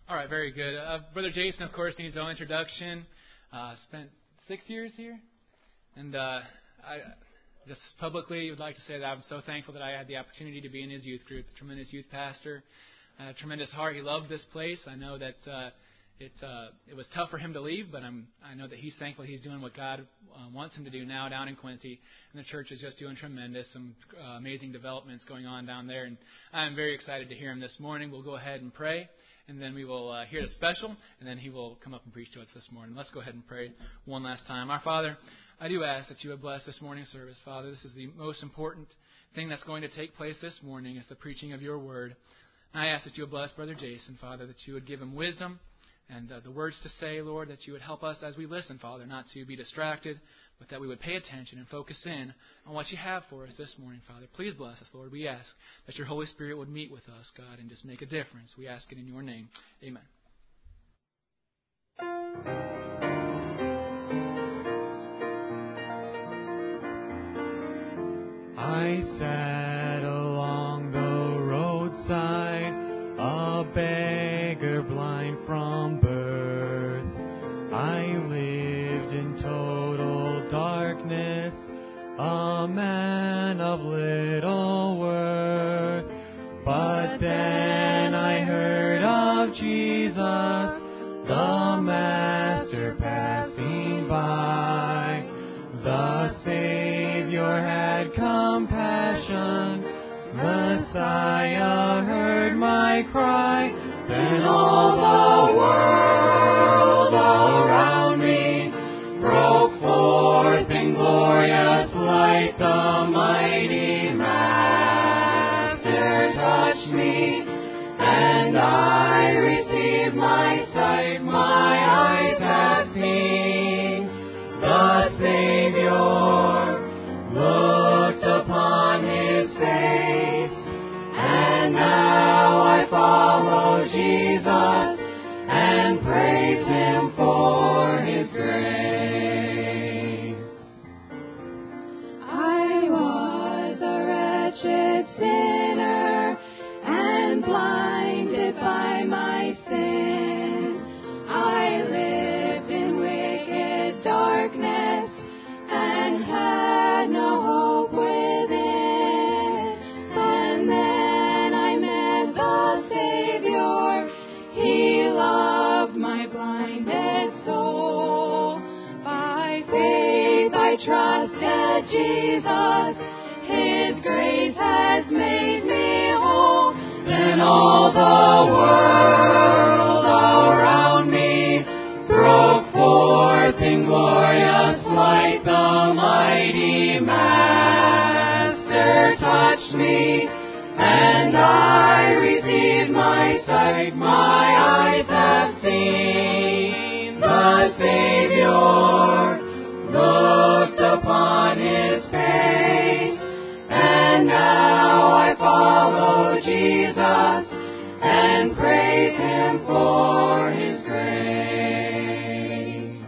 All right, very good. Brother Jason, of course, needs no introduction. Spent 6 years here. And I just publicly would like to say that I'm so thankful that I had the opportunity to be in his youth group. A tremendous youth pastor, a tremendous heart. He loved this place. I know that it was tough for him to leave, but I know that he's thankful he's doing what God wants him to do now down in Quincy. And the church is just doing tremendous, some amazing developments going on down there. And I'm very excited to hear him this morning. We'll go ahead and pray. And then we will hear the special, and then he will come up and preach to us this morning. Let's go ahead and pray one last time. Our Father, I do ask that you would bless this morning's service. Father, this is the most important thing that's going to take place this morning is the preaching of your word. And I ask that you would bless Brother Jason, Father, that you would give him wisdom and the words to say, Lord, that you would help us as we listen, Father, not to be distracted, but that we would pay attention and focus in on what you have for us this morning, Father. Please bless us, Lord. We ask that your Holy Spirit would meet with us, God, and just make a difference. We ask it in your name. Amen. I sat along the roadside, a beggar blind from birth. I lived in total darkness, a man of little worth. But then I heard of Jesus, the Master passing by. The Savior had compassion, Messiah heard my cry. Then all the world around me broke forth in glorious light. The mighty Master touched me, and I received my sight. My eyes have seen the Savior, looked upon his face, and now I follow Jesus and praise him for his grace. I was a wretched sinner and blinded by my sin. I lived in wicked darkness and had no hope within. And then I met the Savior. He loved my blinded soul. By faith I trusted Jesus. His grace has made me whole. Then all the world around me broke forth in glorious light. The mighty Master touched me, and I received my sight. My eyes have seen the Savior, looked upon his face, and now I follow Jesus and praise him for his grace.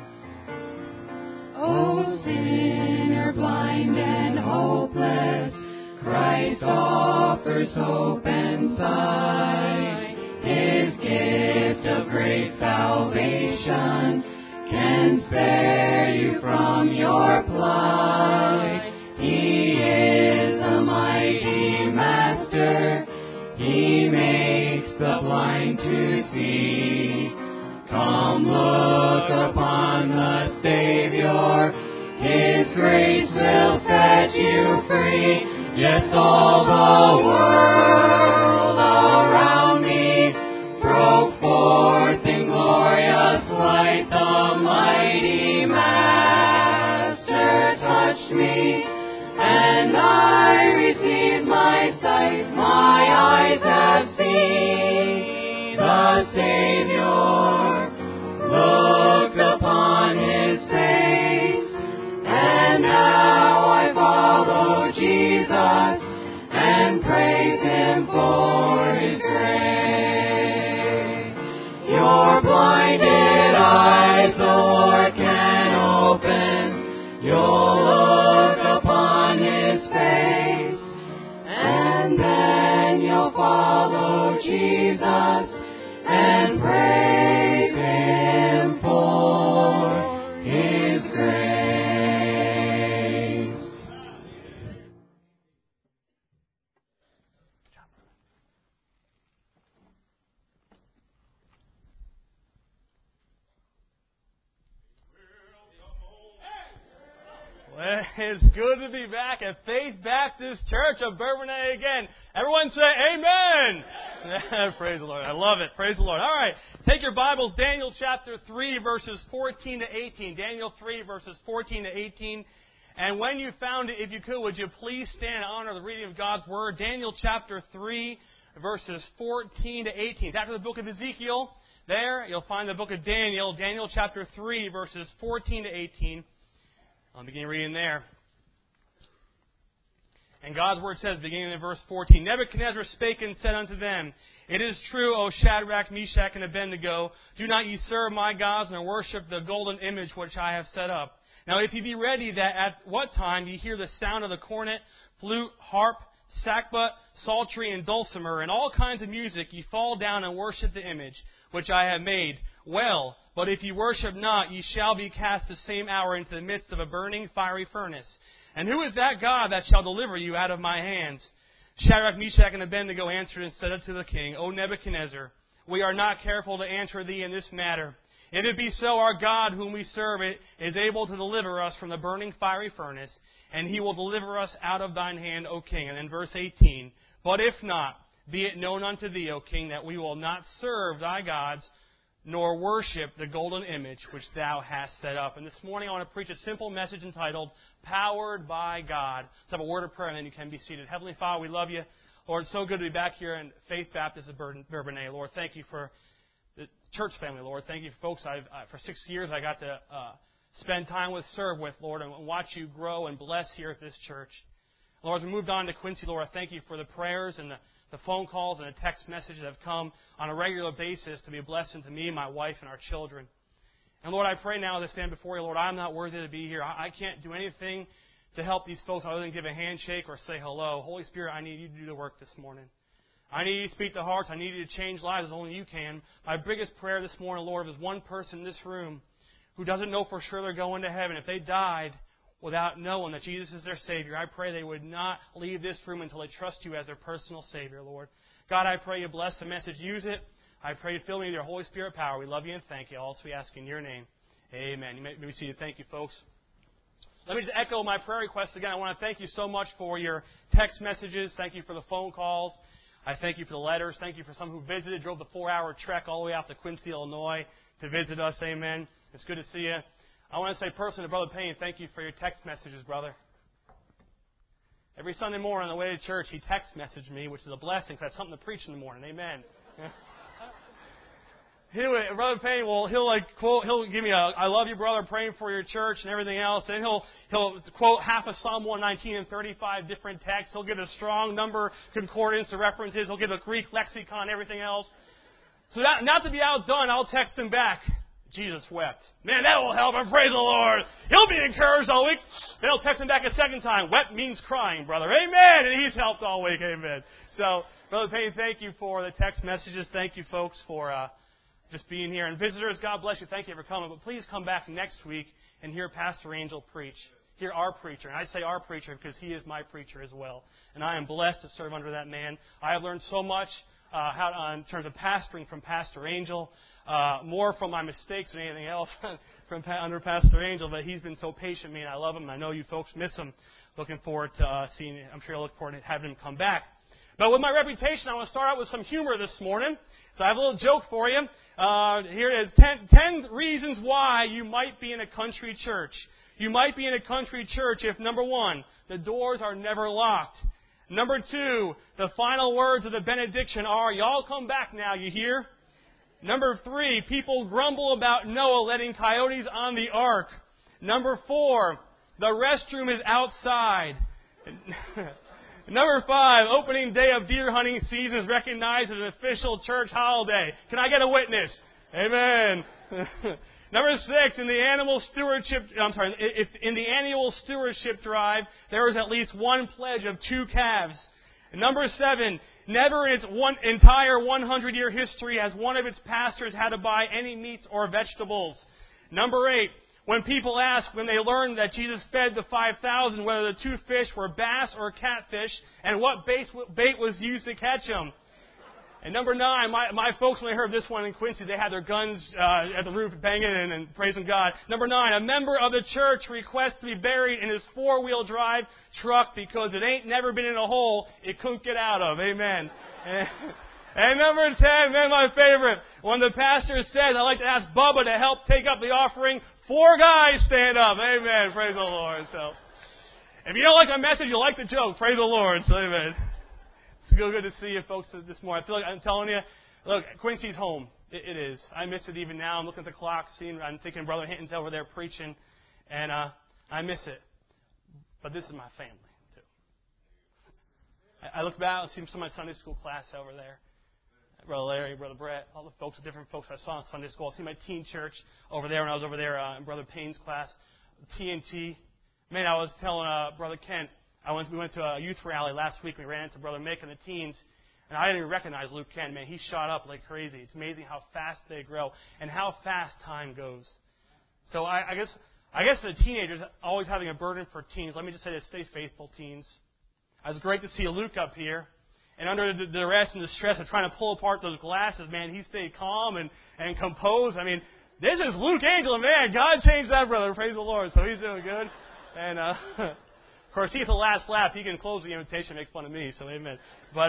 O sinner blind and hopeless, Christ offers hope and sight. His gift of great salvation can spare you from your plight. He is the mighty Master. He makes the blind to see. Come look upon the Savior. His grace will set you free. Yes, all the world around me broke forth in glorious light. The mighty Master touched me, and I received my sight. My eyes have seen the Savior, looked upon his face, and now I follow Jesus and praise him for his grace. Your blinded eyes the Lord can open. You'll look upon his face, and then you'll follow Jesus and praise It's good to be back at Faith Baptist Church of Bourbonnais again. Everyone say amen. Praise the Lord. I love it. Praise the Lord. All right. Take your Bibles, Daniel chapter 3, verses 14 to 18. Daniel 3, verses 14 to 18. And when you found it, if you could, would you please stand in honor of the reading of God's Word? Daniel chapter 3, verses 14 to 18. It's after the book of Ezekiel. There, you'll find the book of Daniel. Daniel chapter 3, verses 14 to 18. I'll begin reading there. And God's Word says, beginning in verse 14, Nebuchadnezzar spake and said unto them, It is true, O Shadrach, Meshach, and Abednego, do not ye serve my gods, nor worship the golden image which I have set up. Now if ye be ready, that at what time ye hear the sound of the cornet, flute, harp, sackbut, psaltery, and dulcimer, and all kinds of music, ye fall down and worship the image which I have made. Well, but if ye worship not, ye shall be cast the same hour into the midst of a burning fiery furnace. And who is that God that shall deliver you out of my hands? Shadrach, Meshach, and Abednego answered and said unto the king, O Nebuchadnezzar, we are not careful to answer thee in this matter. If it be so, our God whom we serve is able to deliver us from the burning fiery furnace, and he will deliver us out of thine hand, O king. And then verse 18, But if not, be it known unto thee, O king, that we will not serve thy gods, nor worship the golden image which thou hast set up. And this morning I want to preach a simple message entitled, Powered by God. Let's have a word of prayer and then you can be seated. Heavenly Father, we love you. Lord, it's so good to be back here in Faith Baptist of Bourbonnais. Lord, thank you for the church family, Lord. Thank you, folks. For 6 years I got to spend time with, serve with, Lord, and watch you grow and bless here at this church. Lord, as we moved on to Quincy, Lord, I thank you for the prayers and the phone calls and the text messages that have come on a regular basis to be a blessing to me, my wife, and our children. And Lord, I pray now as I stand before you, Lord, I'm not worthy to be here. I can't do anything to help these folks other than give a handshake or say hello. Holy Spirit, I need you to do the work this morning. I need you to speak to hearts. I need you to change lives as only you can. My biggest prayer this morning, Lord, is one person in this room who doesn't know for sure they're going to heaven. If they died without knowing that Jesus is their Savior, I pray they would not leave this room until they trust you as their personal Savior, Lord. God, I pray you bless the message. Use it. I pray you fill me with your Holy Spirit power. We love you and thank you. All we ask in your name. Amen. You may be seated. Thank you, folks. Let me just echo my prayer request again. I want to thank you so much for your text messages. Thank you for the phone calls. I thank you for the letters. Thank you for some who visited, drove the 4-hour trek all the way out to Quincy, Illinois to visit us. Amen. It's good to see you. I want to say personally to Brother Payne, thank you for your text messages, brother. Every Sunday morning on the way to church, he text messaged me, which is a blessing, because I have something to preach in the morning. Amen. Anyway, Brother Payne, he'll give me I love you, brother, praying for your church and everything else. And he'll quote half of Psalm 119 in 35 different texts. He'll give a strong number concordance to references. He'll give a Greek lexicon, everything else. So not to be outdone, I'll text him back. Jesus wept. Man, that will help him. Praise the Lord. He'll be encouraged all week. Then he'll text him back a second time. Wept means crying, brother. Amen. And he's helped all week. Amen. So, Brother Payne, thank you for the text messages. Thank you, folks, for just being here. And visitors, God bless you. Thank you for coming. But please come back next week and hear Pastor Angel preach. Hear our preacher. And I say our preacher because he is my preacher as well. And I am blessed to serve under that man. I have learned so much in terms of pastoring from Pastor Angel. More from my mistakes than anything else under Pastor Angel, but he's been so patient with me, and I love him. I know you folks miss him. Looking forward to seeing him. I'm sure you'll look forward to having him come back. But with my reputation, I want to start out with some humor this morning. So I have a little joke for you. Here it is. 10 reasons why you might be in a country church. You might be in a country church if, number 1, the doors are never locked. Number 2, the final words of the benediction are, y'all come back now, you hear? Number 3, people grumble about Noah letting coyotes on the ark. Number 4, the restroom is outside. Number 5, opening day of deer hunting season is recognized as an official church holiday. Can I get a witness? Amen. Number 6, in the annual stewardship drive, there is at least one pledge of 2 calves. And number 7, never in its entire 100-year history has one of its pastors had to buy any meats or vegetables. Number 8, when people ask, when they learned that Jesus fed the 5,000, whether the 2 fish were bass or catfish, and what bait was used to catch them. And number 9, my folks, when they heard this one in Quincy, they had their guns at the roof banging and praising God. Number 9, a member of the church requests to be buried in his 4-wheel drive truck because it ain't never been in a hole it couldn't get out of. Amen. And number 10, man, my favorite. When the pastor says, I'd like to ask Bubba to help take up the offering, 4 guys stand up. Amen. Praise the Lord. So, if you don't like my message, you like the joke. Praise the Good. So, amen. It's good to see you folks this morning. I feel like I'm telling you, look, Quincy's home. It is. I miss it even now. I'm looking at the clock, I'm thinking Brother Hinton's over there preaching, and I miss it. But this is my family, too. I look back and see some of my Sunday school class over there. Brother Larry, Brother Brett, all the folks, different folks I saw in Sunday school. I see my teen church over there when I was over there in Brother Payne's class. TNT. Man, I was telling Brother Kent, we went to a youth rally last week. We ran into Brother Mick and the teens, and I didn't even recognize Luke Kent. Man, he shot up like crazy. It's amazing how fast they grow and how fast time goes. So I guess the teenagers always having a burden for teens. Let me just say this: stay faithful, teens. It was great to see Luke up here, and under the duress and the stress of trying to pull apart those glasses, man, he stayed calm and composed. I mean, this is Luke Angel, man. God changed that brother. Praise the Lord. So he's doing good, and. Of course, he's the last laugh. He can close the invitation and make fun of me, so amen. But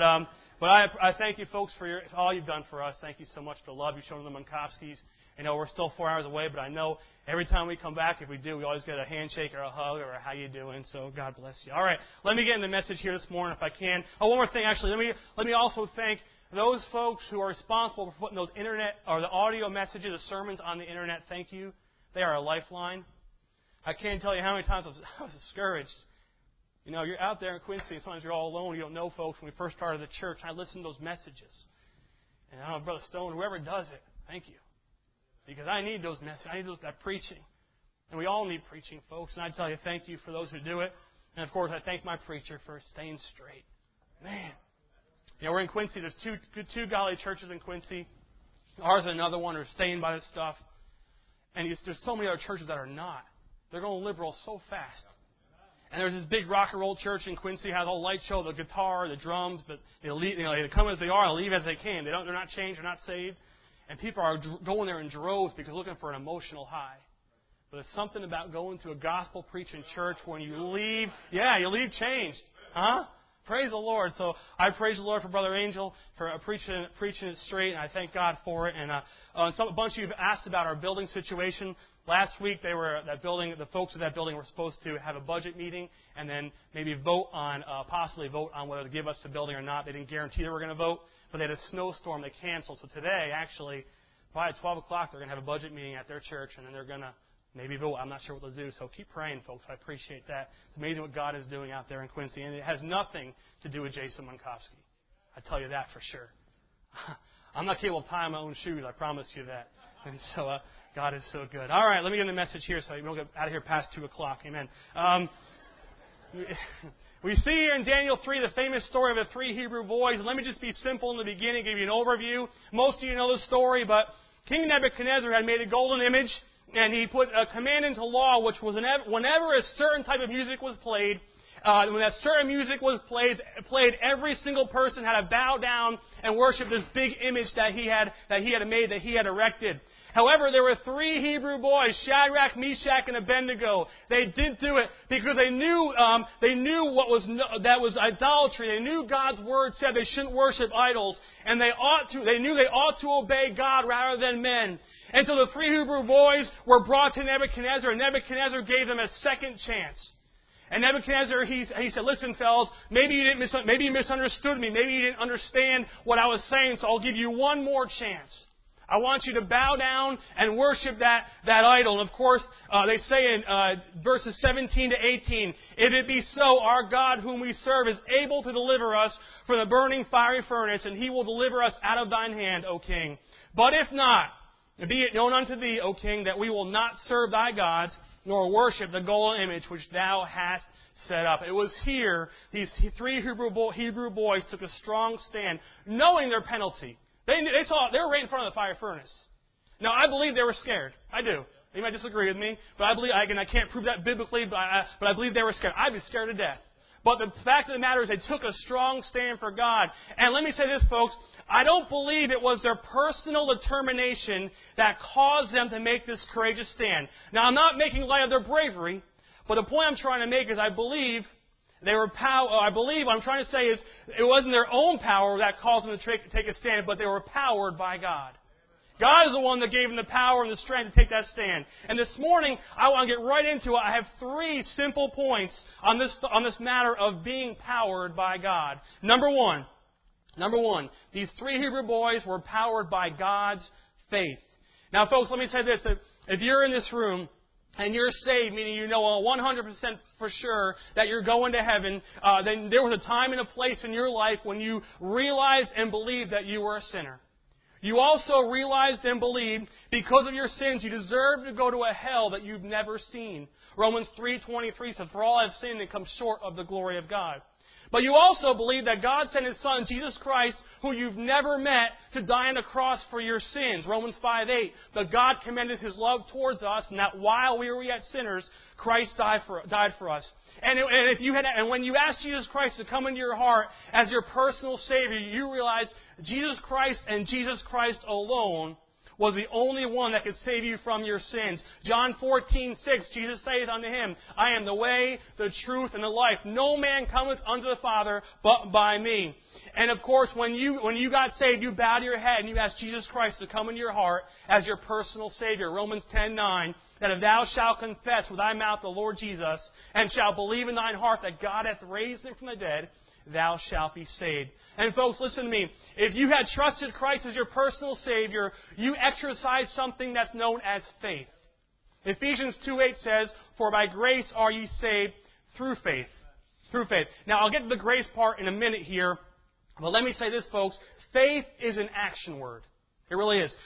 I thank you, folks, for all you've done for us. Thank you so much for the love you've shown to the Munkovskis. You know, we're still 4 hours away, but I know every time we come back, if we do, we always get a handshake or a hug or a how you doing. So God bless you. All right, let me get in the message here this morning if I can. Oh, one more thing, actually. Let me also thank those folks who are responsible for putting those internet or the audio messages, the sermons on the internet. Thank you. They are a lifeline. I can't tell you how many times I was discouraged. You know, you're out there in Quincy, and sometimes you're all alone. You don't know folks. When we first started the church, I listened to those messages. And I don't know, Brother Stone, whoever does it, thank you. Because I need those messages. I need that preaching. And we all need preaching, folks. And I tell you, thank you for those who do it. And, of course, I thank my preacher for staying straight. Man. You know, we're in Quincy. There's two godly churches in Quincy. Ours and another one are staying by this stuff. And there's so many other churches that are not. They're going liberal so fast. And there's this big rock and roll church in Quincy, has all light show, the guitar, the drums, but they come as they are and leave as they came. They're not changed, they're not saved. And people are going there in droves because looking for an emotional high. But there's something about going to a gospel preaching church when you leave, you leave changed. Huh? Praise the Lord. So I praise the Lord for Brother Angel for preaching it straight, and I thank God for it. And a bunch of you have asked about our building situation. Last week, the folks of that building were supposed to have a budget meeting and then maybe possibly vote on whether to give us the building or not. They didn't guarantee they were going to vote, but they had a snowstorm they canceled. So today, actually, probably at 12 o'clock, they're going to have a budget meeting at their church, and then they're going to maybe vote. I'm not sure what they'll do. So keep praying, folks. I appreciate that. It's amazing what God is doing out there in Quincy, and it has nothing to do with Jason Munkovski. I tell you that for sure. I'm not capable of tying my own shoes. I promise you that. And so God is so good. All right, let me get in the message here so we don't get out of here past 2 o'clock. Amen. We see here in Daniel 3 the famous story of the 3 Hebrew boys. And let me just be simple in the beginning, give you an overview. Most of you know the story, but King Nebuchadnezzar had made a golden image, and he put a command into law, which was whenever a certain type of music was played, when that certain music was played, every single person had to bow down and worship this big image that he had made, that he had erected. However, there were 3 Hebrew boys, Shadrach, Meshach, and Abednego. They didn't do it because they knew that was idolatry. They knew God's word said they shouldn't worship idols, and they knew they ought to obey God rather than men. And so the 3 Hebrew boys were brought to Nebuchadnezzar, and Nebuchadnezzar gave them a second chance. And Nebuchadnezzar, he said, "Listen, fellas, maybe you misunderstood me. Maybe you didn't understand what I was saying, so I'll give you one more chance. I want you to bow down and worship that idol." And of course, they say in verses 17 to 18, "If it be so, our God whom we serve is able to deliver us from the burning fiery furnace, and He will deliver us out of thine hand, O king. But if not, be it known unto thee, O king, that we will not serve thy gods, nor worship the golden image which thou hast set up." It was here these 3 Hebrew boys took a strong stand, knowing their penalty. They saw they were right in front of the fire furnace. Now, I believe they were scared. I do. You might disagree with me, but I believe, again, I can't prove that biblically, but I believe they were scared. I'd be scared to death. But the fact of the matter is they took a strong stand for God. And let me say this, folks. I don't believe it was their personal determination that caused them to make this courageous stand. Now, I'm not making light of their bravery, but the point I'm trying to make is I believe what I'm trying to say is it wasn't their own power that caused them to take a stand, but they were powered by God. God is the one that gave them the power and the strength to take that stand. And this morning, I want to get right into it. I have 3 simple points on this matter of being powered by God. Number one, these 3 Hebrew boys were powered by God's faith. Now, folks, let me say this. If you're in this room and you're saved, meaning you know 100% for sure that you're going to heaven, then there was a time and a place in your life when you realized and believed that you were a sinner. You also realized and believed because of your sins you deserve to go to a hell that you've never seen. Romans 3:23 says, "For all have sinned and come short of the glory of God." But you also believe that God sent His Son, Jesus Christ, who you've never met, to die on the cross for your sins. Romans 5:8. But God commended His love towards us, and that while we were yet sinners, Christ died for us. And when you asked Jesus Christ to come into your heart as your personal Savior, you realize Jesus Christ and Jesus Christ alone was the only one that could save you from your sins. John 14:6, Jesus saith unto him, I am the way, the truth, and the life. No man cometh unto the Father but by me. And of course, when you got saved, you bowed your head and you asked Jesus Christ to come into your heart as your personal Savior. Romans 10:9, that if thou shalt confess with thy mouth the Lord Jesus, and shalt believe in thine heart that God hath raised him from the dead, thou shalt be saved. And folks, listen to me. If you had trusted Christ as your personal Savior, you exercise something that's known as faith. Ephesians 2:8 says, For by grace are ye saved through faith. Through faith. Now, I'll get to the grace part in a minute here. But let me say this, folks. Faith is an action word. It really is.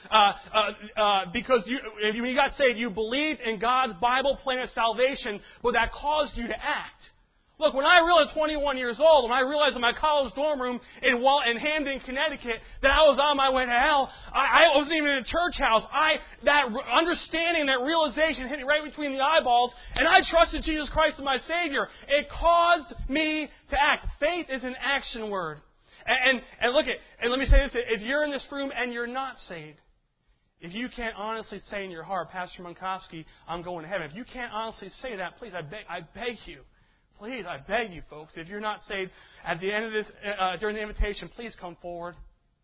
Because when you got saved, you believed in God's Bible plan of salvation, but that caused you to act. Look, when I realized 21 years old, when I realized in my college dorm room in Hamden, Connecticut, that I was on my way to hell, I wasn't even in a church house. That understanding, that realization hit me right between the eyeballs, and I trusted Jesus Christ as my Savior. It caused me to act. Faith is an action word. And let me say this, if you're in this room and you're not saved, if you can't honestly say in your heart, Pastor Munkovsky, I'm going to heaven, if you can't honestly say that, please, I beg you, please, I beg you, folks, if you're not saved, at the end of this, during the invitation, please come forward.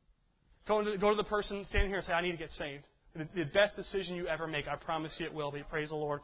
Go to the person standing here and say, I need to get saved. The best decision you ever make, I promise you it will be. Praise the Lord.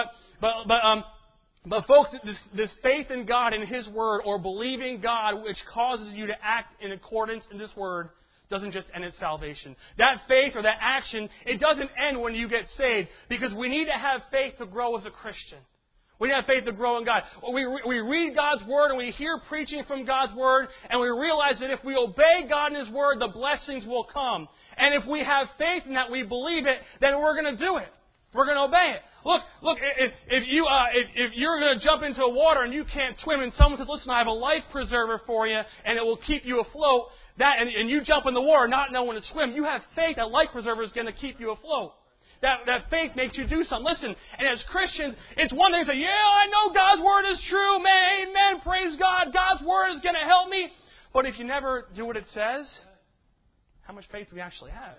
But folks, this faith in God and His Word, or believing God, which causes you to act in accordance in this Word, doesn't just end in salvation. That faith or that action, it doesn't end when you get saved, because we need to have faith to grow as a Christian. We need to have faith to grow in God. We read God's Word and we hear preaching from God's Word, and we realize that if we obey God and His Word, the blessings will come. And if we have faith in that, we believe it, then we're going to do it. We're going to obey it. Look! If you're going to jump into water and you can't swim, and someone says, "Listen, I have a life preserver for you, and it will keep you afloat," and you jump in the water not knowing to swim, you have faith that life preserver is going to keep you afloat. That faith makes you do something. Listen, and as Christians, it's one thing to say, "Yeah, I know God's Word is true, man, amen, praise God, God's Word is going to help me." But if you never do what it says, how much faith do we actually have?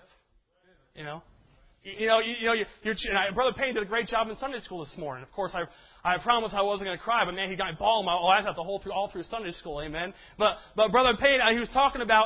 Brother Payne did a great job in Sunday school this morning. Of course, I promised I wasn't going to cry, but man, he got bawling my eyes out all through Sunday school, amen. But Brother Payne, he was talking about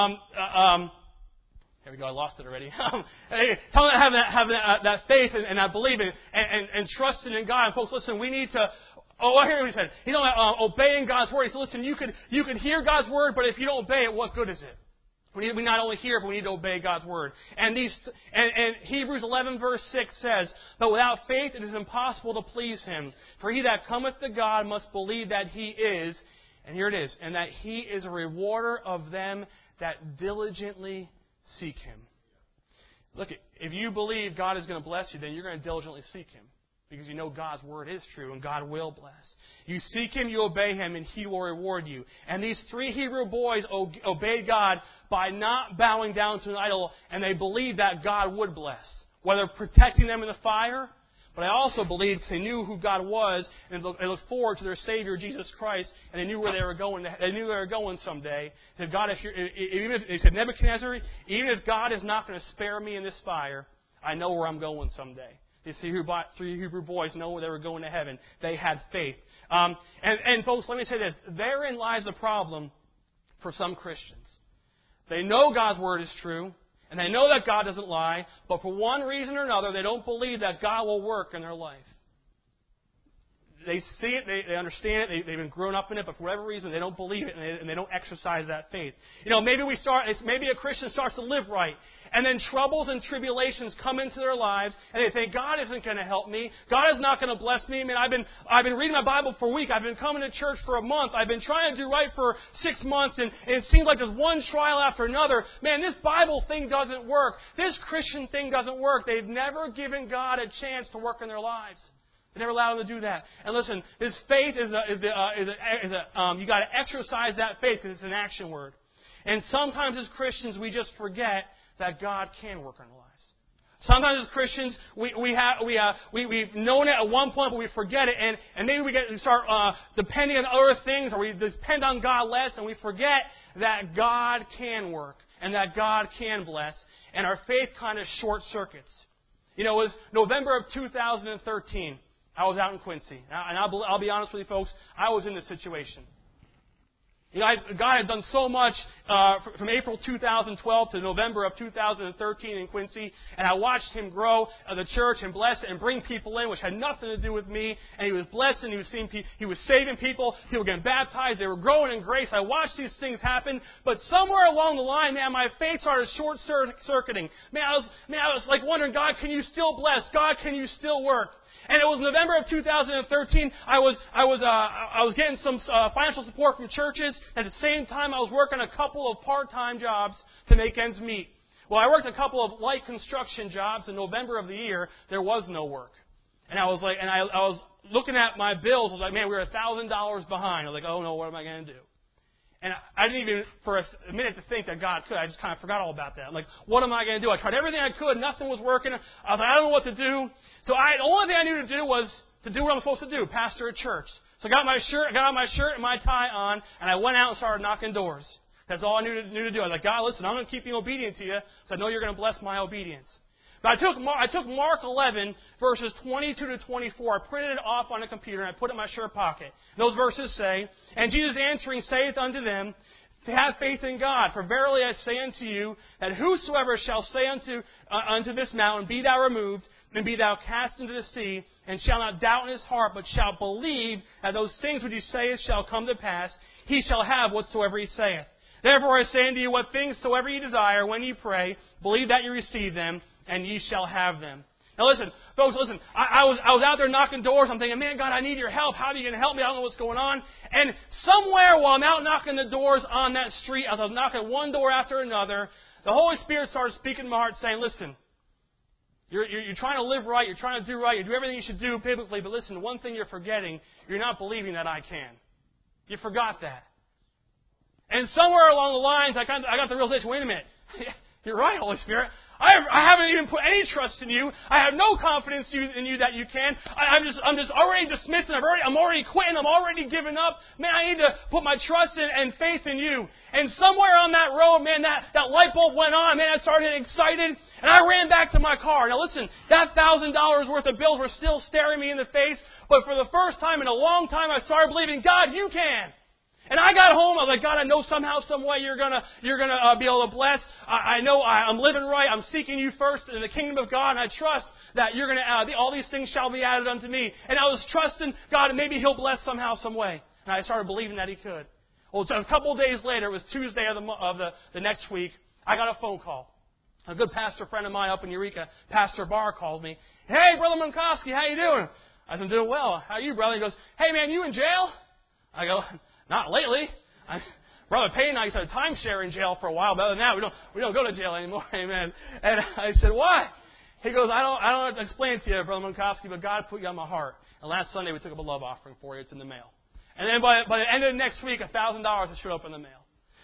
here we go, I lost it already. Telling having that faith and that belief and trusting in God. And folks, listen, we need to. Oh, I hear what he said. Obeying God's Word. He said, listen, you could hear God's Word, but if you don't obey it, what good is it? We not only hear, but we need to obey God's Word. And Hebrews 11 verse 6 says, But without faith it is impossible to please Him. For he that cometh to God must believe that He is, and here it is, and that He is a rewarder of them that diligently seek Him. Look, if you believe God is going to bless you, then you're going to diligently seek Him. Because you know God's Word is true and God will bless. You seek Him, you obey Him, and He will reward you. And these 3 Hebrew boys obeyed God by not bowing down to an idol, and they believed that God would bless. Whether protecting them in the fire, But I also believed because they knew who God was, and they looked forward to their Savior, Jesus Christ, and they knew where they were going. They knew they were going someday. They said, God, they said, Nebuchadnezzar, even if God is not going to spare me in this fire, I know where I'm going someday. These three Hebrew boys know where they were going to heaven. They had faith. And folks, let me say this. Therein lies the problem for some Christians. They know God's Word is true, and they know that God doesn't lie, but for one reason or another, they don't believe that God will work in their life. They see it, they understand it, they've been grown up in it, but for whatever reason, they don't believe it, and they don't exercise that faith. Maybe a Christian starts to live right, and then troubles and tribulations come into their lives, and they think, God isn't going to help me. God is not going to bless me. Man, I've been reading my Bible for a week. I've been coming to church for a month. I've been trying to do right for 6 months, and it seems like there's one trial after another. Man, this Bible thing doesn't work. This Christian thing doesn't work. They've never given God a chance to work in their lives. They never allowed them to do that. And listen, this faith you got to exercise that faith because it's an action word. And sometimes as Christians, we just forget that God can work in our lives. Sometimes as Christians, we've known it at one point, but we forget it, and maybe we start depending on other things, or we depend on God less, and we forget that God can work and that God can bless, and our faith kind of short circuits. It was November of 2013. I was out in Quincy. And I'll be honest with you folks, I was in this situation. God had done so much from April 2012 to November of 2013 in Quincy, and I watched Him grow the church and bless it and bring people in, which had nothing to do with me. And He was blessing, He was saving people, people were getting baptized, they were growing in grace. I watched these things happen, but somewhere along the line, man, my faith started short-circuiting. I was like wondering, God, can You still bless? God, can You still work? And it was November of 2013. I was getting some financial support from churches. At the same time, I was working a couple of part-time jobs to make ends meet. Well, I worked a couple of light construction jobs in November of the year. There was no work, and I was looking at my bills. I was like, man, we were $1,000 behind. I was like, oh no, what am I going to do? And I didn't even, for a minute, to think that God could. I just kind of forgot all about that. I'm like, what am I going to do? I tried everything I could. Nothing was working. I was like, I don't know what to do. So the only thing I knew to do was to do what I'm supposed to do, pastor a church. So I got my shirt and my tie on, and I went out and started knocking doors. That's all I knew to do. I was like, God, listen, I'm going to keep being obedient to You, because I know You're going to bless my obedience. But I took Mark 11, verses 22 to 24. I printed it off on a computer, and I put it in my shirt pocket. And those verses say, And Jesus answering saith unto them, Have faith in God, for verily I say unto you, that whosoever shall say unto this mountain, Be thou removed, and be thou cast into the sea, and shall not doubt in his heart, but shall believe that those things which he saith shall come to pass, he shall have whatsoever he saith. Therefore I say unto you, what things soever ye desire, when ye pray, believe that ye receive them, and ye shall have them. Now listen, folks, listen. I was out there knocking doors. I'm thinking, man, God, I need Your help. How are you going to help me? I don't know what's going on. And somewhere while I'm out knocking the doors on that street, as I was knocking one door after another, the Holy Spirit started speaking to my heart, saying, listen, you're trying to live right. You're trying to do right. You do everything you should do biblically. But listen, one thing you're forgetting, you're not believing that I can. You forgot that. And somewhere along the lines, I got the realization, wait a minute. You're right, Holy Spirit. I haven't even put any trust in You. I have no confidence in You that You can. I'm just already dismissing. I'm already quitting. I'm already giving up. Man, I need to put my trust and faith in You. And somewhere on that road, man, that light bulb went on. Man, I started getting excited, and I ran back to my car. Now listen, that $1,000 worth of bills were still staring me in the face. But for the first time in a long time, I started believing, God, You can. And I got home. I was like, God, I know somehow, some way You're gonna be able to bless. I know I'm living right. I'm seeking You first in the kingdom of God, and I trust that You're gonna all these things shall be added unto me. And I was trusting God, and maybe He'll bless somehow, some way. And I started believing that He could. Well, a couple of days later, it was Tuesday of the next week. I got a phone call. A good pastor friend of mine up in Eureka, Pastor Barr, called me. Hey, Brother Minkowski, how you doing? I said, I'm doing well. How are you, brother? He goes, Hey, man, you in jail? I go, Not lately. Brother Payne and I used to have timeshare in jail for a while, but other than that, we don't go to jail anymore. Amen. And I said, why? He goes, I don't have to explain it to you, Brother Minkowski, but God put You on my heart. And last Sunday we took up a love offering for you. It's in the mail. And then by the end of next week, $1,000 will show up in the mail.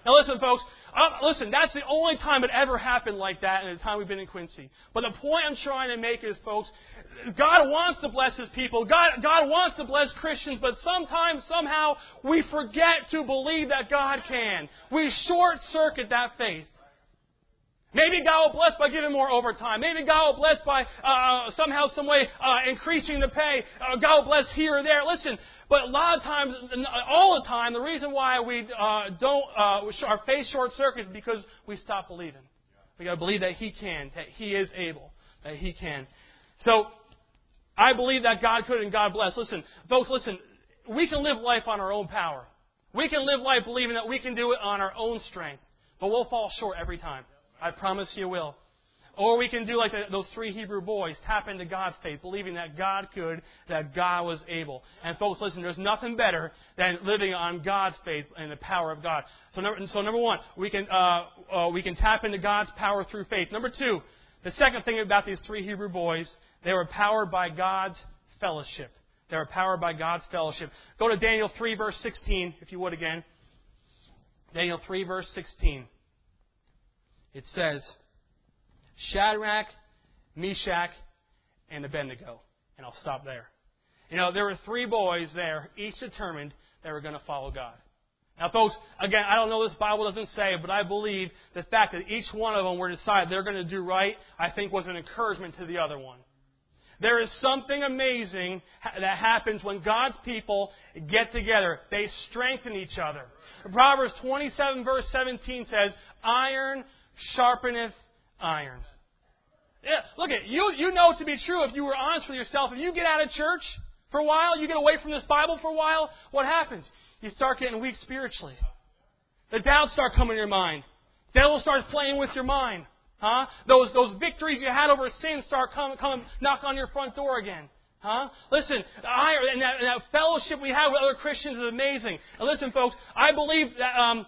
Now listen, folks. Listen, that's the only time it ever happened like that in the time we've been in Quincy. But the point I'm trying to make is, folks, God wants to bless His people. God wants to bless Christians, but sometimes, somehow, we forget to believe that God can. We short-circuit that faith. Maybe God will bless by giving more overtime. Maybe God will bless by somehow, some way, increasing the pay. God will bless here or there. Listen, but a lot of times, all the time, the reason why we our faith short circuits is because we stop believing. We got to believe that He can, that He is able, that He can. So, I believe that God could and God bless. Listen, folks, listen. We can live life on our own power. We can live life believing that we can do it on our own strength, but we'll fall short every time. I promise you will. Or we can do like those 3 Hebrew boys, tap into God's faith, believing that God could, that God was able. And folks, listen, there's nothing better than living on God's faith and the power of God. So number one, we can tap into God's power through faith. Number 2, the second thing about these 3 Hebrew boys, they were powered by God's fellowship. They were powered by God's fellowship. Go to Daniel 3, verse 16, if you would again. Daniel 3, verse 16. It says, Shadrach, Meshach, and Abednego. And I'll stop there. You know, there were 3 boys there, each determined they were going to follow God. Now, folks, again, I don't know, this Bible doesn't say, but I believe the fact that each one of them were decided they're going to do right, I think was an encouragement to the other one. There is something amazing that happens when God's people get together. They strengthen each other. Proverbs 27, verse 17 says, iron sharpeneth iron. Yeah, look at you know it to be true if you were honest with yourself. If you get out of church for a while, you get away from this Bible for a while, what happens? You start getting weak spiritually. The doubts start coming to your mind. The devil starts playing with your mind. Huh? Those victories you had over sin start come knock on your front door again. Huh? Listen, and that fellowship we have with other Christians is amazing. And listen, folks, I believe that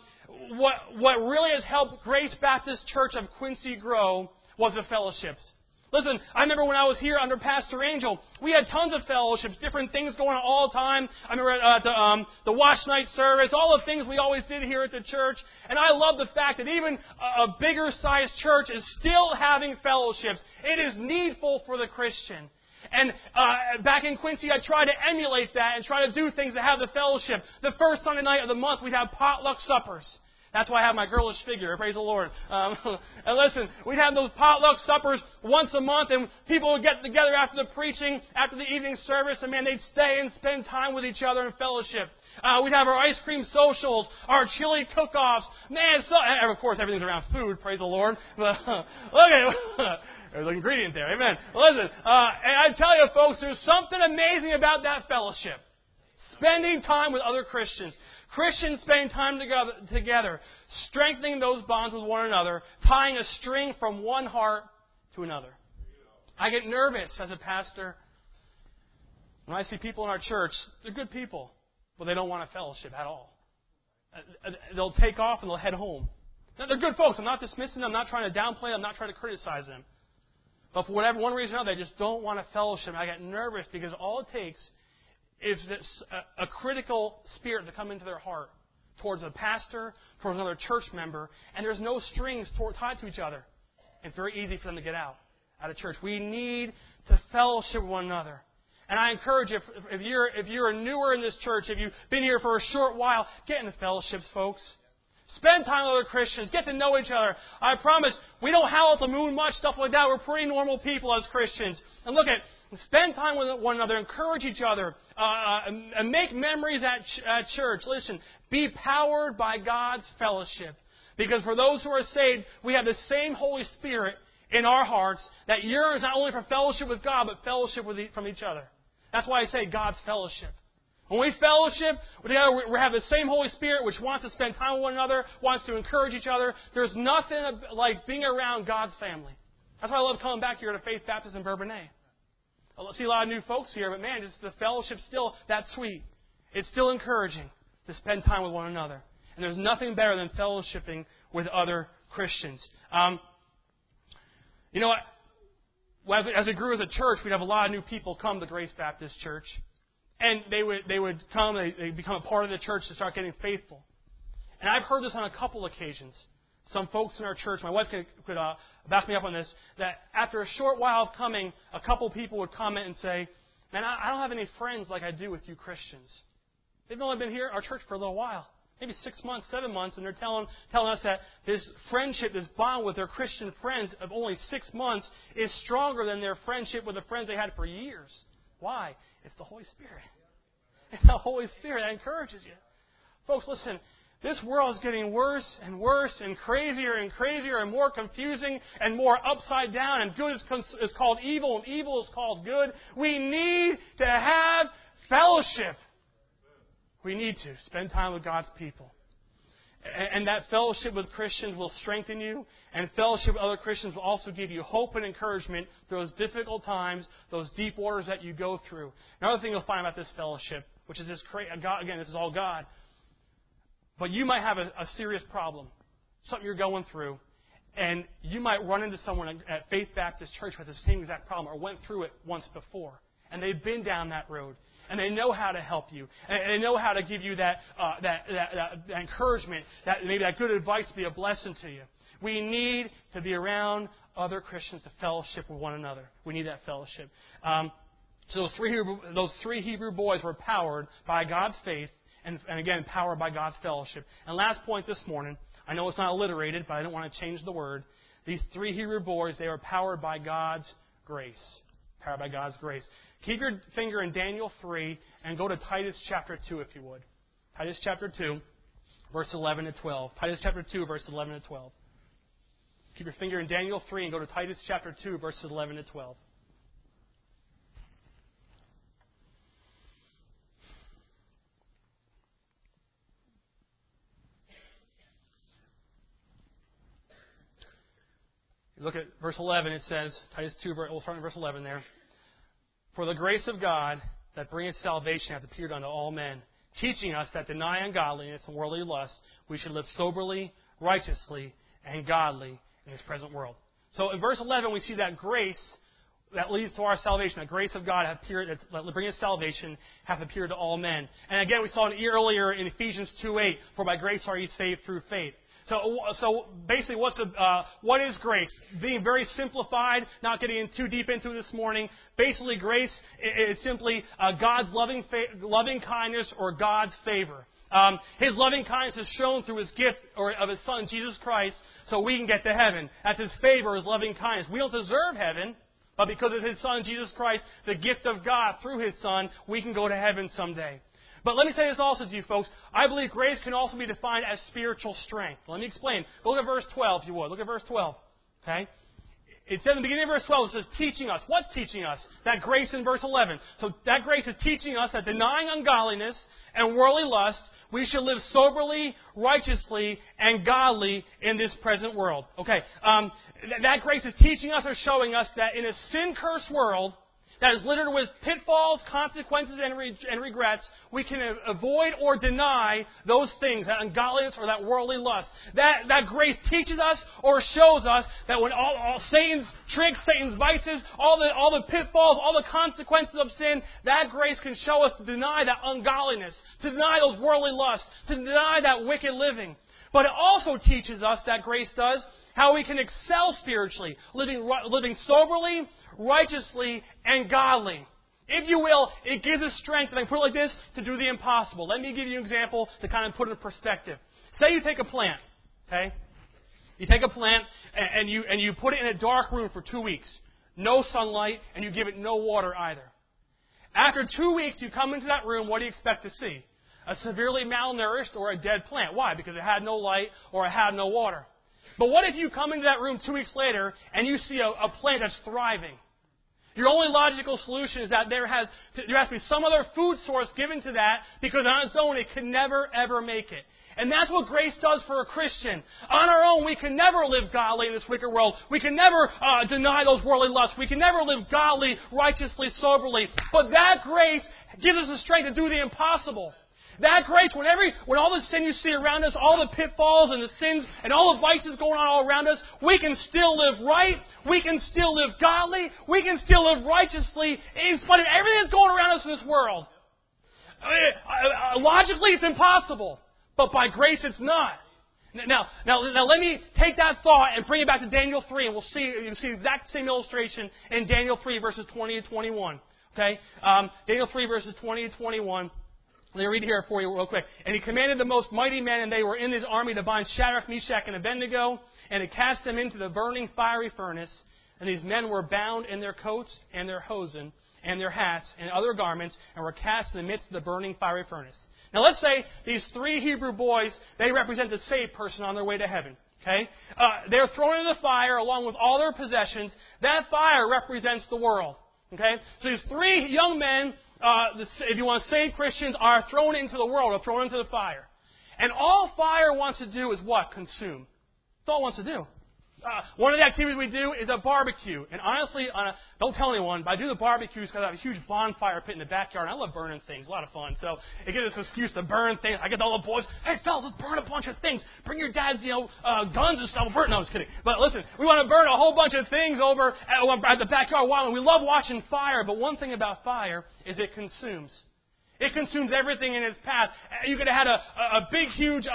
what really has helped Grace Baptist Church of Quincy grow was the fellowships. Listen, I remember when I was here under Pastor Angel, we had tons of fellowships, different things going on all the time. I remember at the watch night service, all the things we always did here at the church. And I love the fact that even a bigger sized church is still having fellowships. It is needful for the Christian. And back in Quincy, I tried to emulate that and try to do things that have the fellowship. The first Sunday night of the month, we'd have potluck suppers. That's why I have my girlish figure. Praise the Lord. And listen, we'd have those potluck suppers once a month, and people would get together after the preaching, after the evening service, and man, they'd stay and spend time with each other in fellowship. We'd have our ice cream socials, our chili cook-offs. Man, and of course, everything's around food. Praise the Lord. But look at there's an ingredient there. Amen. Listen, and I tell you, folks, there's something amazing about that fellowship. Spending time with other Christians. Christians spending time together, strengthening those bonds with one another, tying a string from one heart to another. I get nervous as a pastor when I see people in our church. They're good people, but they don't want a fellowship at all. They'll take off and they'll head home. Now, they're good folks. I'm not dismissing them. I'm not trying to downplay them. I'm not trying to criticize them. But for whatever one reason or another, they just don't want a fellowship. I get nervous because all it takes is a critical spirit to come into their heart towards a pastor, towards another church member, and there's no strings tied to each other. It's very easy for them to get out of church. We need to fellowship with one another. And I encourage you, if you're newer in this church, if you've been here for a short while, get in the fellowships, folks. Spend time with other Christians. Get to know each other. I promise, we don't howl at the moon much, stuff like that. We're pretty normal people as Christians. And look spend time with one another. Encourage each other. And make memories at church. Listen, be powered by God's fellowship. Because for those who are saved, we have the same Holy Spirit in our hearts that yearns not only for fellowship with God, but fellowship from each other. That's why I say God's fellowship. When we fellowship together, we have the same Holy Spirit which wants to spend time with one another, wants to encourage each other. There's nothing like being around God's family. That's why I love coming back here to Faith Baptist in Bourbonnais. I see a lot of new folks here, but man, just the fellowship's still that sweet. It's still encouraging to spend time with one another. And there's nothing better than fellowshipping with other Christians. You know what? As it grew as a church, we'd have a lot of new people come to Grace Baptist Church. And they would come, they become a part of the church to start getting faithful. And I've heard this on a couple occasions. Some folks in our church, my wife could back me up on this, that after a short while of coming, a couple people would comment and say, man, I don't have any friends like I do with you Christians. They've only been here at our church for a little while, maybe 6 months, 7 months, and they're telling us that this friendship, this bond with their Christian friends of only 6 months is stronger than their friendship with the friends they had for years. Why? It's the Holy Spirit. It's the Holy Spirit that encourages you. Folks, listen. This world is getting worse and worse and crazier and more confusing and more upside down. And good is called evil and evil is called good. We need to have fellowship. We need to spend time with God's people. And that fellowship with Christians will strengthen you. And fellowship with other Christians will also give you hope and encouragement through those difficult times, those deep waters that you go through. Another thing you'll find about this fellowship, which is this God, again, this is all God. But you might have a serious problem, something you're going through, and you might run into someone at Faith Baptist Church with the same exact problem or went through it once before. And they've been down that road. And they know how to help you. And they know how to give you that encouragement, maybe that good advice to be a blessing to you. We need to be around other Christians to fellowship with one another. We need that fellowship. So those three Hebrew boys were powered by God's faith and again, powered by God's fellowship. And last point this morning, I know it's not alliterated, but I don't want to change the word. These three Hebrew boys, they were powered by God's grace. Powered by God's grace. Keep your finger in Daniel 3 and go to Titus chapter 2 if you would. Titus chapter 2, verse 11 to 12. Titus chapter 2, verse 11 to 12. Keep your finger in Daniel 3 and go to Titus chapter 2, verses 11 to 12. Look at verse 11. It says, Titus 2, we'll start in verse 11 there. For the grace of God that bringeth salvation hath appeared unto all men, teaching us that denying ungodliness and worldly lust, we should live soberly, righteously, and godly in this present world. So in verse 11, we see that grace that leads to our salvation, the grace of God hath appeared, that bringeth salvation, hath appeared to all men. And again, we saw it earlier in Ephesians 2:8, for by grace are ye saved through faith. So basically, what is grace? Being very simplified, not getting in too deep into it this morning. Basically, grace is simply God's loving kindness or God's favor. His loving kindness is shown through His gift of His Son, Jesus Christ, so we can get to heaven. That's His favor, His loving kindness. We don't deserve heaven, but because of His Son, Jesus Christ, the gift of God through His Son, we can go to heaven someday. But let me say this also to you folks. I believe grace can also be defined as spiritual strength. Let me explain. Look at verse 12, if you would. Look at verse 12. Okay? It said in the beginning of verse 12, it says, teaching us. What's teaching us? That grace in verse 11. So that grace is teaching us that denying ungodliness and worldly lust, we should live soberly, righteously, and godly in this present world. Okay? That grace is teaching us or showing us that in a sin-cursed world, that is littered with pitfalls, consequences, and regrets, we can avoid or deny those things, that ungodliness or that worldly lust. That grace teaches us or shows us that when all Satan's tricks, Satan's vices, all the pitfalls, all the consequences of sin, that grace can show us to deny that ungodliness, to deny those worldly lusts, to deny that wicked living. But it also teaches us, that grace does, how we can excel spiritually, living soberly, righteously, and godly. If you will, it gives us strength, and I put it like this, to do the impossible. Let me give you an example to kind of put it in perspective. Say you take a plant, okay? You take a plant and you put it in a dark room for 2 weeks. No sunlight, and you give it no water either. After 2 weeks, you come into that room, what do you expect to see? A severely malnourished or a dead plant. Why? Because it had no light or it had no water. But what if you come into that room 2 weeks later and you see a plant that's thriving? Your only logical solution is that there has to be some other food source given to that, because on its own it can never, ever make it. And that's what grace does for a Christian. On our own, we can never live godly in this wicked world. We can never deny those worldly lusts. We can never live godly, righteously, soberly. But that grace gives us the strength to do the impossible. That grace, when all the sin you see around us, all the pitfalls and the sins and all the vices going on all around us, we can still live right. We can still live godly. We can still live righteously in spite of everything that's going around us in this world. Logically, it's impossible. But by grace it's not. Now, let me take that thought and bring it back to Daniel 3, and you'll see the exact same illustration in Daniel 3, verses 20 and 21. Okay? Daniel 3, verses 20 and 21. Let me read it here for you real quick. And he commanded the most mighty men, and they were in his army, to bind Shadrach, Meshach, and Abednego, and to cast them into the burning fiery furnace. And these men were bound in their coats and their hosen and their hats and other garments, and were cast in the midst of the burning fiery furnace. Now let's say these 3 Hebrew boys, they represent the saved person on their way to heaven. Okay? They're thrown into the fire along with all their possessions. That fire represents the world. Okay? So these 3 young men, if you want to say Christians, are thrown into the world, are thrown into the fire. And all fire wants to do is what? Consume. That's all it wants to do. One of the activities we do is a barbecue. And honestly, don't tell anyone, but I do the barbecues because I have a huge bonfire pit in the backyard. And I love burning things. A lot of fun. So it gives us an excuse to burn things. I get all the boys, hey, fellas, let's burn a bunch of things. Bring your dad's, guns and stuff. No, I'm just kidding. But listen, we want to burn a whole bunch of things over at the backyard wall. And we love watching fire. But one thing about fire is it consumes. It consumes everything in its path. You could have had a big, huge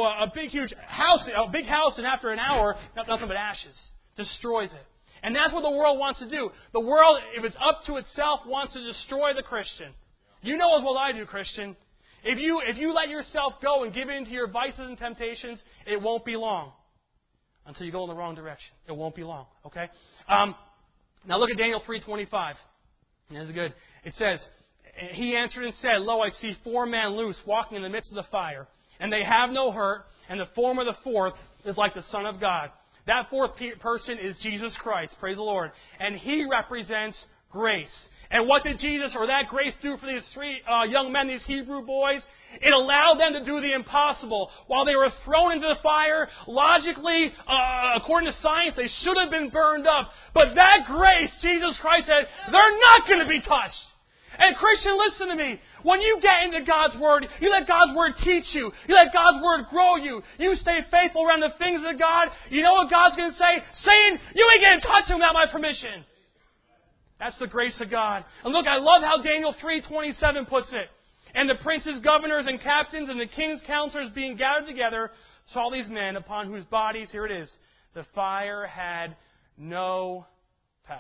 house, and after an hour, nothing but ashes. Destroys it. And that's what the world wants to do. The world, if it's up to itself, wants to destroy the Christian. You know as well I do, Christian. If you let yourself go and give in to your vices and temptations, it won't be long. Until you go in the wrong direction. It won't be long. Okay? Now look at Daniel 3:25. This is good. It says, he answered and said, Lo, I see 4 men loose, walking in the midst of the fire, and they have no hurt, and the form of the 4th is like the Son of God. That 4th person is Jesus Christ, praise the Lord, and He represents grace. And what did Jesus or that grace do for these 3 young men, these Hebrew boys? It allowed them to do the impossible. While they were thrown into the fire, logically, according to science, they should have been burned up. But that grace, Jesus Christ said, they're not going to be touched. And Christian, listen to me. When you get into God's Word, you let God's Word teach you. You let God's Word grow you. You stay faithful around the things of God. You know what God's going to say? Satan, you ain't going to touch him without my permission. That's the grace of God. And look, I love how Daniel 3:27 puts it. And the princes, governors, and captains, and the king's counselors being gathered together, saw these men upon whose bodies, here it is, the fire had no power.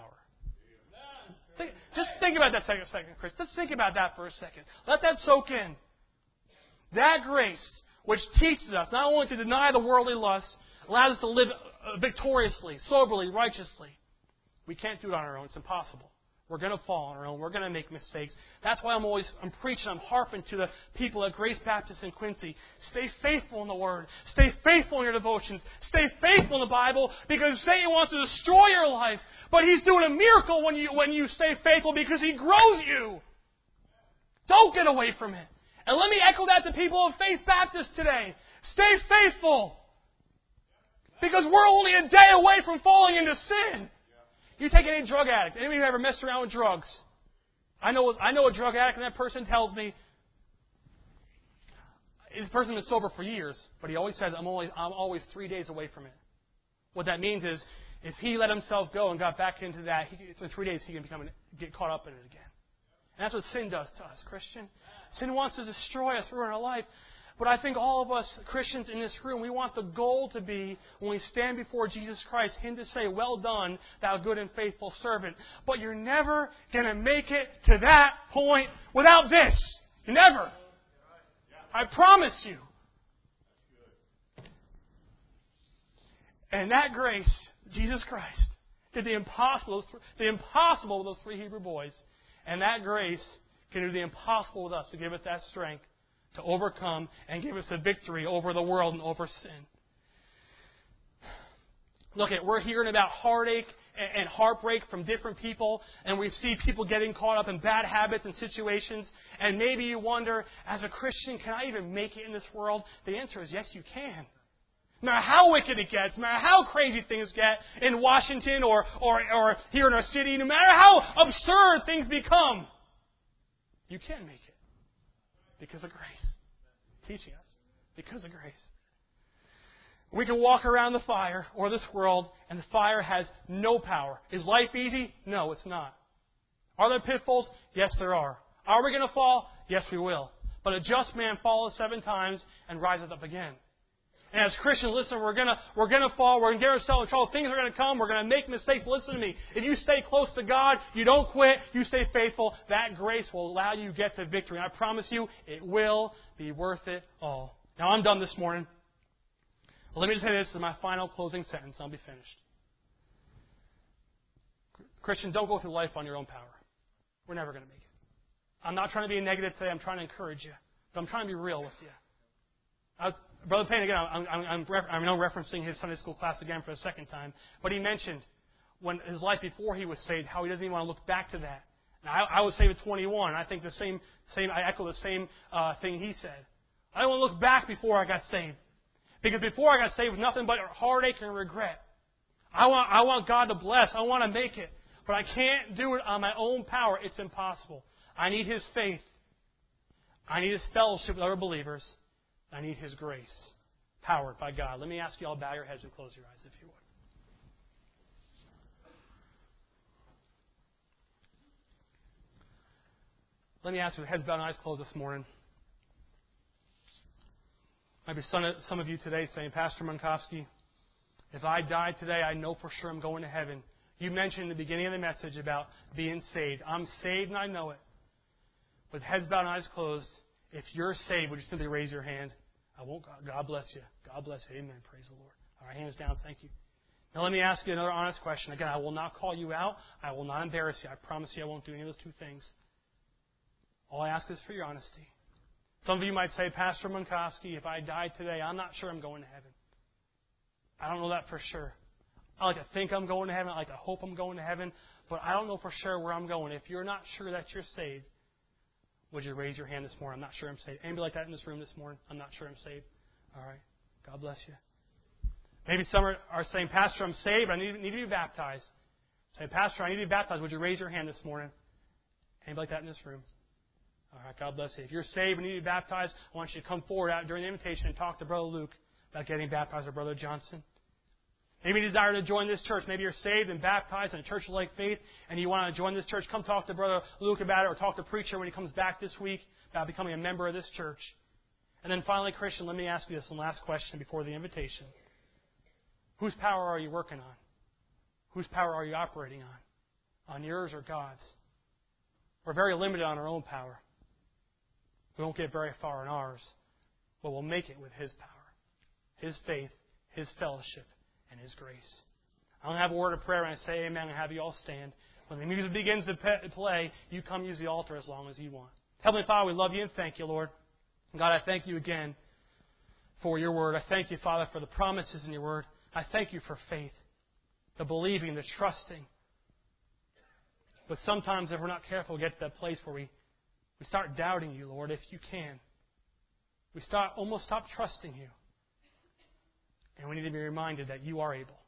Just think about that second, Chris. Let's think about that for a second. Let that soak in. That grace, which teaches us not only to deny the worldly lusts, allows us to live victoriously, soberly, righteously. We can't do it on our own. It's impossible. We're going to fall on our own. We're going to make mistakes. That's why I'm preaching, I'm harping to the people at Grace Baptist in Quincy. Stay faithful in the Word. Stay faithful in your devotions. Stay faithful in the Bible, because Satan wants to destroy your life. But he's doing a miracle when you stay faithful, because he grows you. Don't get away from it. And let me echo that to people of Faith Baptist today. Stay faithful. Because we're only a day away from falling into sin. You take any drug addict. Anybody who ever messed around with drugs? I know a drug addict, and that person tells me, this person has been sober for years, but he always says, I'm always 3 days away from it. What that means is, if he let himself go and got back into that, in 3 days he can get caught up in it again. And that's what sin does to us, Christian. Sin wants to destroy us, ruin our life. But I think all of us Christians in this room, we want the goal to be, when we stand before Jesus Christ, Him to say, well done, thou good and faithful servant. But you're never going to make it to that point without this. Never. I promise you. And that grace, Jesus Christ, did the impossible with those 3 Hebrew boys. And that grace can do the impossible with us, to give us that strength to overcome and give us a victory over the world and over sin. Look, we're hearing about heartache and heartbreak from different people, and we see people getting caught up in bad habits and situations, and maybe you wonder, as a Christian, can I even make it in this world? The answer is yes, you can. No matter how wicked it gets, no matter how crazy things get in Washington or here in our city, no matter how absurd things become, you can make it. Because of grace. Teaching us. Because of grace. We can walk around the fire or this world, and the fire has no power. Is life easy? No, it's not. Are there pitfalls? Yes, there are. Are we going to fall? Yes, we will. But a just man falleth 7 times and riseth up again. And as Christians, listen, we're gonna fall, we're gonna get ourselves in trouble, things are gonna come, we're gonna make mistakes. Listen to me. If you stay close to God, you don't quit, you stay faithful, that grace will allow you to get to victory. And I promise you, it will be worth it all. Now I'm done this morning. Well, let me just say this is my final closing sentence, and I'll be finished. Christian, don't go through life on your own power. We're never going to make it. I'm not trying to be negative today. I'm trying to encourage you. But I'm trying to be real with you. Brother Payne, again, I'm referencing his Sunday school class again for the second time. But he mentioned when his life before he was saved, how he doesn't even want to look back to that. Now, I was saved at 21. And I think I echo the same thing he said. I don't want to look back before I got saved. Because before I got saved, it was nothing but heartache and regret. I want God to bless. I want to make it. But I can't do it on my own power. It's impossible. I need His faith. I need His fellowship with other believers. I need His grace, powered by God. Let me ask you all to bow your heads and close your eyes, if you would. Let me ask you, with heads bowed and eyes closed this morning. Maybe some of you today saying, Pastor Munkowski, if I die today, I know for sure I'm going to heaven. You mentioned in the beginning of the message about being saved. I'm saved and I know it. With heads bowed and eyes closed, if you're saved, would you simply raise your hand? I won't. God bless you. God bless you. Amen. Praise the Lord. All right, hands down. Thank you. Now let me ask you another honest question. Again, I will not call you out. I will not embarrass you. I promise you I won't do any of those two things. All I ask is for your honesty. Some of you might say, Pastor Munkowski, if I died today, I'm not sure I'm going to heaven. I don't know that for sure. I like to think I'm going to heaven. I like to hope I'm going to heaven. But I don't know for sure where I'm going. If you're not sure that you're saved, would you raise your hand this morning? I'm not sure I'm saved. Anybody like that in this room this morning? I'm not sure I'm saved. All right. God bless you. Maybe some are saying, Pastor, I'm saved. I need to be baptized. Say, Pastor, I need to be baptized. Would you raise your hand this morning? Anybody like that in this room? All right. God bless you. If you're saved and need to be baptized, I want you to come forward out during the invitation and talk to Brother Luke about getting baptized or Brother Johnson. Maybe you desire to join this church. Maybe you're saved and baptized in a church like faith and you want to join this church. Come talk to Brother Luke about it or talk to the preacher when he comes back this week about becoming a member of this church. And then finally, Christian, let me ask you this one last question before the invitation. Whose power are you working on? Whose power are you operating on? On yours or God's? We're very limited on our own power. We won't get very far in ours, but we'll make it with His power, His faith, His fellowship, and His grace. I'm going to have a word of prayer and I say amen and have you all stand. When the music begins to play, you come use the altar as long as you want. Heavenly Father, we love you and thank you, Lord. God, I thank you again for your word. I thank you, Father, for the promises in your word. I thank you for faith, the believing, the trusting. But sometimes if we're not careful, we get to that place where we start doubting you, Lord, if you can. We almost stop trusting you. And we need to be reminded that you are able.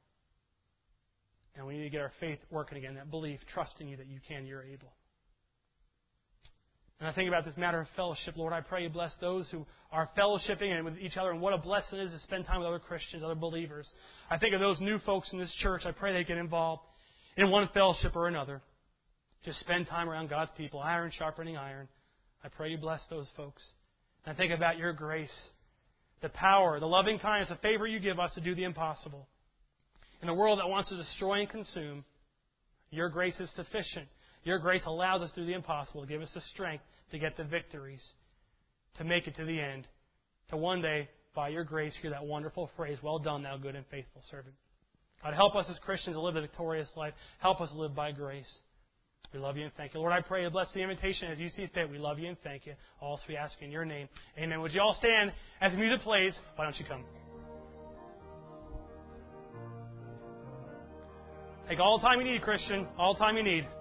And we need to get our faith working again, that belief, trusting you that you can, you're able. And I think about this matter of fellowship. Lord, I pray you bless those who are fellowshipping and with each other. And what a blessing it is to spend time with other Christians, other believers. I think of those new folks in this church. I pray they get involved in one fellowship or another. Just spend time around God's people, iron sharpening iron. I pray you bless those folks. And I think about your grace, the power, the loving kindness, the favor you give us to do the impossible. In a world that wants to destroy and consume, your grace is sufficient. Your grace allows us to do the impossible, to give us the strength to get the victories, to make it to the end, to one day, by your grace, hear that wonderful phrase, well done, thou good and faithful servant. God, help us as Christians to live a victorious life. Help us live by grace. We love you and thank you. Lord, I pray you bless the invitation as you see fit. We love you and thank you. All this we ask in your name. Amen. Would you all stand as the music plays? Why don't you come? Take all the time you need, Christian. All the time you need.